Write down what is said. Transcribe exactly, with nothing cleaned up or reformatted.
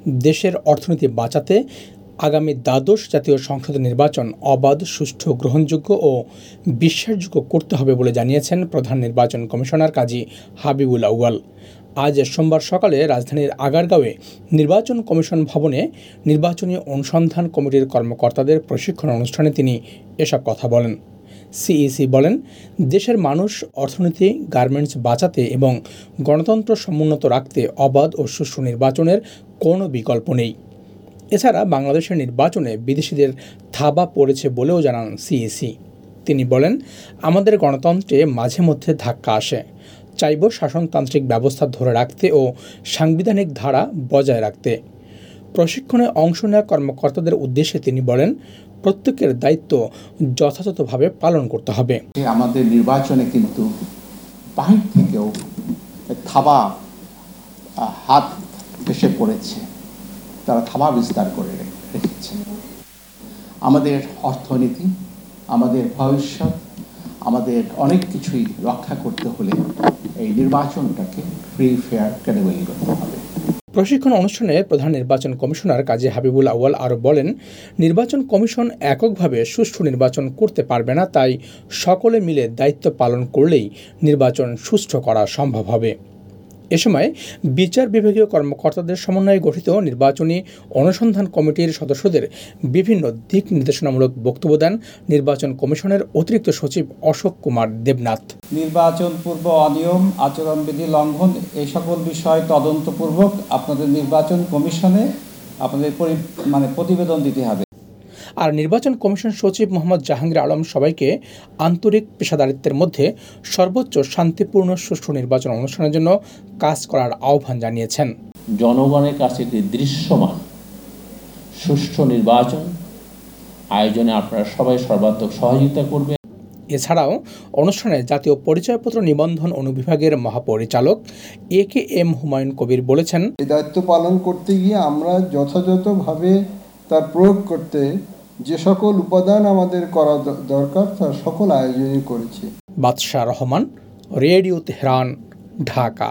দেশের অর্থনীতি বাঁচাতে আগামী দ্বাদশ জাতীয় সংসদ নির্বাচন অবাধ, সুষ্ঠু, গ্রহণযোগ্য ও বিশ্বাসযোগ্য করতে হবে বলে জানিয়েছেন প্রধান নির্বাচন কমিশনার কাজী হাবিবুল আউয়াল। আজ সোমবার সকালে রাজধানীর আগারগাঁওয়ে নির্বাচন কমিশন ভবনে নির্বাচনী অনুসন্ধান কমিটির কর্মকর্তাদের প্রশিক্ষণ অনুষ্ঠানে তিনি এসব কথা বলেন। সিইসি বলেন, দেশের মানুষ, অর্থনীতি, গার্মেন্টস বাঁচাতে এবং গণতন্ত্র সমুন্নত রাখতে অবাধ ও সুষ্ঠু নির্বাচনের কোনো বিকল্প নেই। এছাড়া বাংলাদেশের নির্বাচনে বিদেশিদের থাবা পড়েছে বলেও জানান সিইসি। তিনি বলেন, আমাদের গণতন্ত্রে মাঝে মধ্যে ধাক্কা আসে। চাইব শাসনতান্ত্রিক ব্যবস্থা ধরে রাখতে ও সাংবিধানিক ধারা বজায় রাখতে। প্রশিক্ষণে অংশ নেওয়া কর্মকর্তাদের উদ্দেশ্যে তিনি বলেন, প্রত্যেকের দায়িত্ব যথাযথভাবে পালন করতে হবে। আমাদের নির্বাচনে কিন্তু বাহির থেকেও থাবা হাত এসে পড়েছে, তারা থাবা বিস্তার করে রেখেছে। আমাদের অর্থনীতি, আমাদের ভবিষ্যৎ, আমাদের অনেক কিছুই রক্ষা করতে হলে এই নির্বাচনটাকে ফ্রি, ফেয়ার, ক্রেডিবল করতে হবে। প্রশিক্ষণ অনুষ্ঠানে প্রধান নির্বাচন কমিশনার কাজী হাবিবুল আউয়াল আরও বলেন, নির্বাচন কমিশন এককভাবে সুষ্ঠু নির্বাচন করতে পারবে না, তাই সকলে মিলে দায়িত্ব পালন করলেই নির্বাচন সুষ্ঠু করা সম্ভব হবে। এ সময় বিচার বিভাগীয় কর্মকর্তাদের সমন্বয়ে গঠিত নির্বাচনী অনুসন্ধান কমিটির সদস্যদের বিভিন্ন দিক নির্দেশনামূলক বক্তব্য দেন নির্বাচন কমিশনের অতিরিক্ত সচিব অশোক কুমার দেবনাথ। নির্বাচন পূর্ব অনিয়ম, আচরণবিধি লঙ্ঘন এই সকল বিষয় তদন্তপূর্বক আপনাদের নির্বাচন কমিশনে আপনাদের মানে প্রতিবেদন দিতে হবে। আর নির্বাচন কমিশন সচিব মোহাম্মদ জাহাঙ্গীর আলম সবাইকে আন্তরিক পেশাদারিত্বের মধ্যে সর্বোচ্চ শান্তিপূর্ণ সুষ্ঠু নির্বাচন অনুষ্ঠানের জন্য কাজ করার আহ্বান জানিয়েছেন। জনগণের কাছে একটি দৃশ্যমান সুষ্ঠু নির্বাচন আয়োজনে আপনারা সবাই সর্বাত্মক সহযোগিতা করবেন। এছাড়াও অনুষ্ঠানে জাতীয় পরিচয়পত্র নিবন্ধন অনুবিভাগের মহাপরিচালক এ কে এম হুমায়ুন কবির বলেছেন, এই দায়িত্ব পালন করতে গিয়ে আমরা যথাযথভাবে তার প্রয়োগ করতে যে সকল উপাদান আমাদের করা দরকার তার সকল আয়োজনই করেছি। বাদশাহ রহমান, রেডিও তেহরান, ঢাকা।